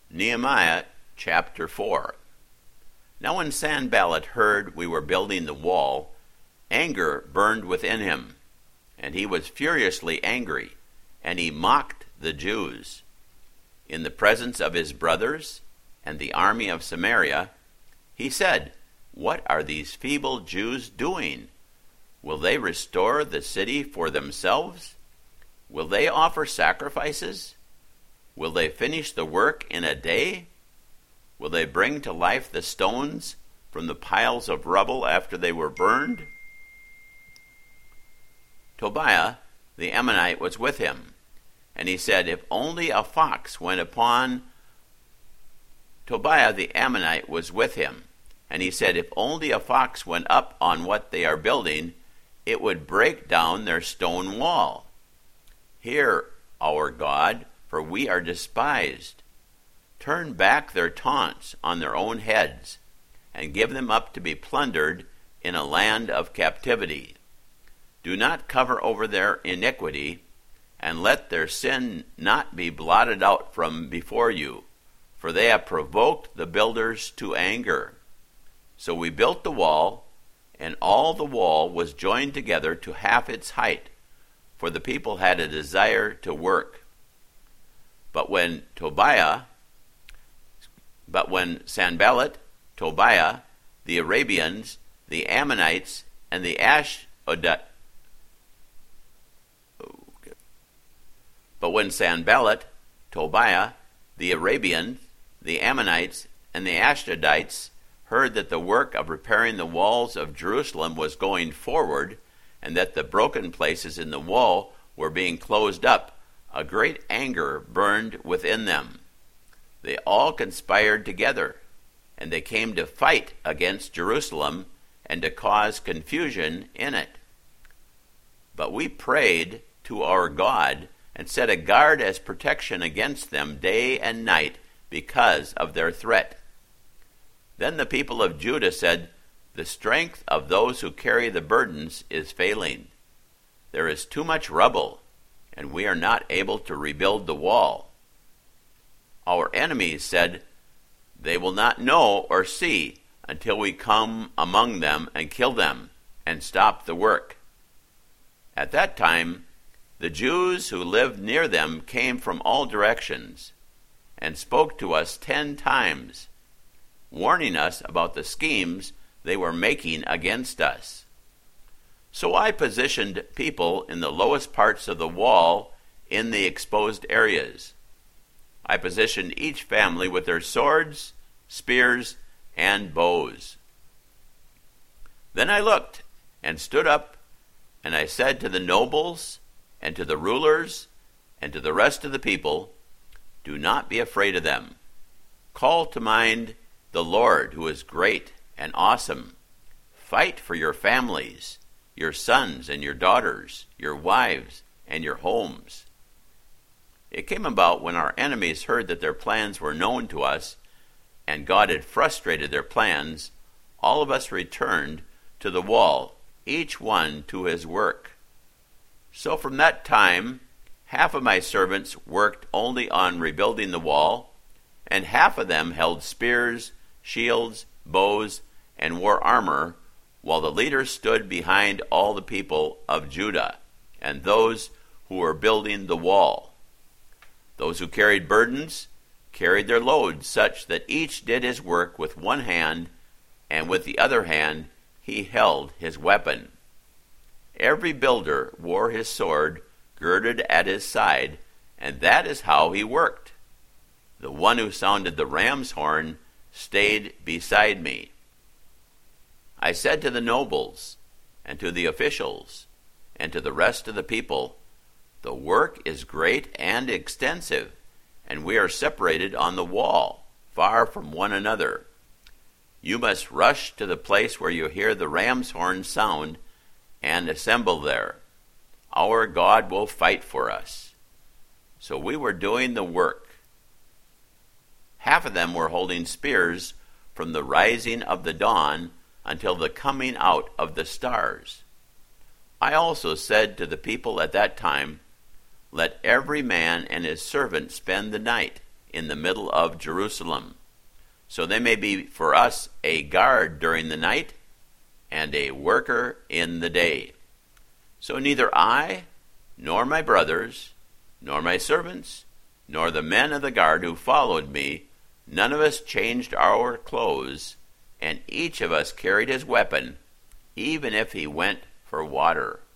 Nehemiah chapter 4. Now when Sanballat heard we were building the wall, anger burned within him, and he was furiously angry, and he mocked the Jews. In the presence of his brothers and the army of Samaria, he said, "What are these feeble Jews doing? Will they restore the city for themselves? Will they offer sacrifices? Will they finish the work in a day? Will they bring to life the stones from the piles of rubble after they were burned?" Tobiah the Ammonite was with him, and he said, "If only a fox went upon..." Tobiah the Ammonite was with him, and he said, "If only a fox went up on what they are building, it would break down their stone wall. Hear, our God, for we are despised. Turn back their taunts on their own heads, and give them up to be plundered in a land of captivity. Do not cover over their iniquity, and let their sin not be blotted out from before you, for they have provoked the builders to anger." So we built the wall, and all the wall was joined together to half its height, for the people had a desire to work. But when Sanballat, Tobiah, the Arabians, the Ammonites, and the Ashdodites heard that the work of repairing the walls of Jerusalem was going forward, and that the broken places in the wall were being closed up, a great anger burned within them. They all conspired together, and they came to fight against Jerusalem and to cause confusion in it. But we prayed to our God and set a guard as protection against them day and night because of their threat. Then the people of Judah said, "The strength of those who carry the burdens is failing. There is too much rubble, and we are not able to rebuild the wall." Our enemies said, "They will not know or see until we come among them and kill them and stop the work." At that time, the Jews who lived near them came from all directions and spoke to us 10 times, warning us about the schemes they were making against us. So I positioned people in the lowest parts of the wall in the exposed areas. I positioned each family with their swords, spears, and bows. Then I looked and stood up, and I said to the nobles and to the rulers and to the rest of the people, "Do not be afraid of them. Call to mind the Lord, who is great and awesome. Fight for your families, your sons and your daughters, your wives and your homes." It came about when our enemies heard that their plans were known to us, and God had frustrated their plans, all of us returned to the wall, each one to his work. So from that time, half of my servants worked only on rebuilding the wall, and half of them held spears, shields, bows, and wore armor, while the leaders stood behind all the people of Judah and those who were building the wall. Those who carried burdens carried their loads such that each did his work with one hand, and with the other hand he held his weapon. Every builder wore his sword girded at his side, and that is how he worked. The one who sounded the ram's horn stayed beside me. I said to the nobles and to the officials and to the rest of the people, "The work is great and extensive, and we are separated on the wall, far from one another. You must rush to the place where you hear the ram's horn sound and assemble there. Our God will fight for us." So we were doing the work. Half of them were holding spears from the rising of the dawn until the coming out of the stars. I also said to the people at that time, "Let every man and his servant spend the night in the middle of Jerusalem. So they may be for us a guard during the night and a worker in the day. So neither I, nor my brothers, nor my servants, nor the men of the guard who followed me, none of us changed our clothes, and each of us carried his weapon, even if he went for water.